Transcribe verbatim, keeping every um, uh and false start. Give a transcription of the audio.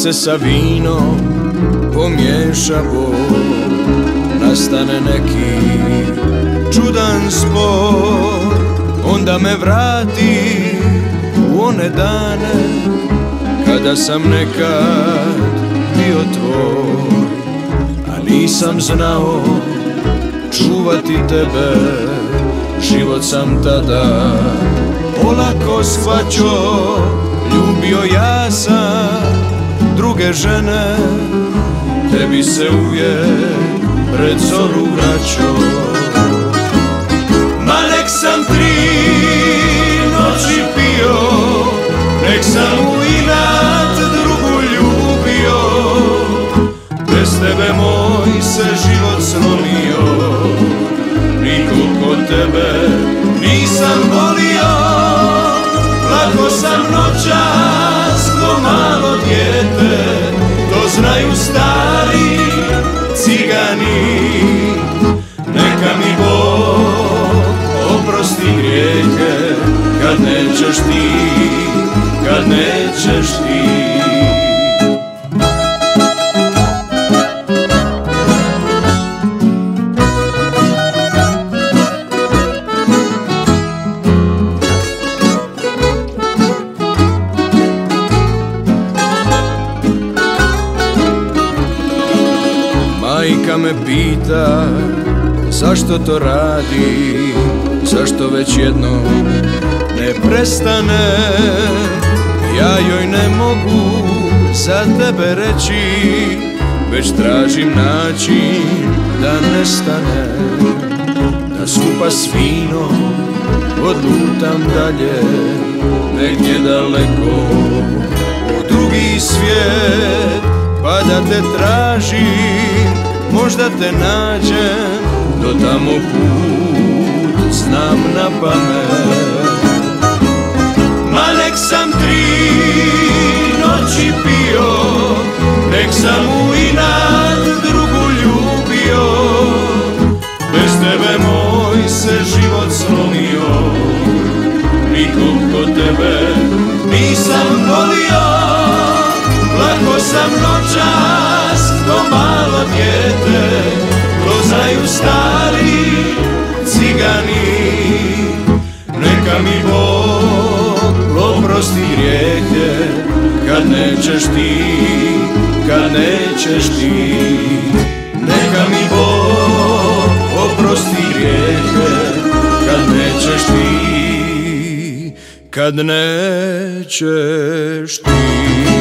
se sa vinom pomiješa bol, nastane neki čudan spor, onda me vrati u one dane kada sam nekad bio tvoj, a nisam znao čuvati tebe. Život sam tada olako shvaćao, ljubio ja sam druge žene, tebi se uvijek pred zoru vraćao. Ma nek sam tri noći pio, nek sam u inat drugu ljubio, bez tebe moj se život slomio, nikog kod tebe nisam volio. Plako sam noćas ko malo dijete, to znaju stari cigani. Neka mi Bog oprosti grijehe, kad nećeš ti, kad nećeš ti. Majka me pita zašto to radi, zašto već jedno ne prestane. Ja joj ne mogu za tebe reći, već tražim način da nestane, da skupa s vinom odlutam dalje, negdje daleko u drugi svijet, pa da te tražim, možda te nađem, do tamo put znam na pamet. Ma nek sam tri noći pio, nek sam u inat drugu ljubio, bez tebe moj se život slomio, nikog kod tebe nisam volio. Plako sam noćas ko malo dijete, to znaju stari cigani. Neka mi Bog oprosti grijehe, kad nećeš ti, kad nećeš ti. Neka mi Bog oprosti grijehe, kad nećeš ti, kad nećeš ti.